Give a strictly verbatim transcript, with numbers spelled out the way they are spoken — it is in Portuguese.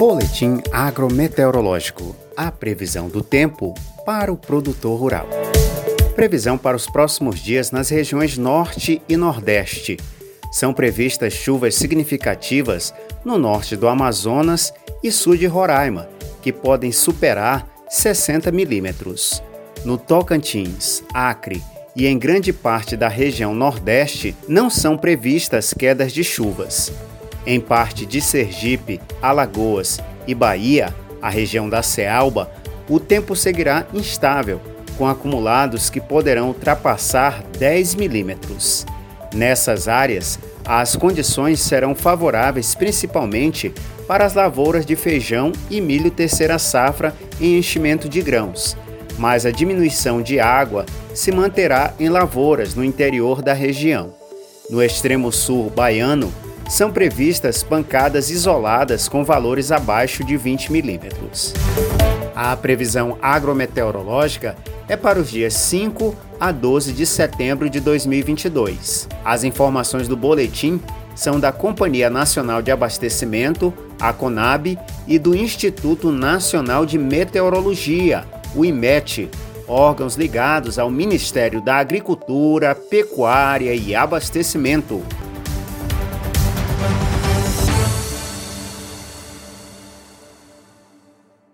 Boletim agrometeorológico. A previsão do tempo para o produtor rural. Previsão para os próximos dias nas regiões Norte e Nordeste. São previstas chuvas significativas no norte do Amazonas e sul de Roraima, que podem superar sessenta milímetros. No Tocantins, Acre e em grande parte da região Nordeste não são previstas quedas de chuvas. Em parte de Sergipe, Alagoas e Bahia, a região da Cealba, o tempo seguirá instável, com acumulados que poderão ultrapassar dez milímetros. Nessas áreas, as condições serão favoráveis principalmente para as lavouras de feijão e milho terceira safra em enchimento de grãos, mas a diminuição de água se manterá em lavouras no interior da região. No extremo sul baiano, são previstas pancadas isoladas com valores abaixo de vinte milímetros. A previsão agrometeorológica é para os dias cinco a doze de setembro de dois mil e vinte e dois. As informações do boletim são da Companhia Nacional de Abastecimento, a CONAB, e do Instituto Nacional de Meteorologia, o IMET, órgãos ligados ao Ministério da Agricultura, Pecuária e Abastecimento.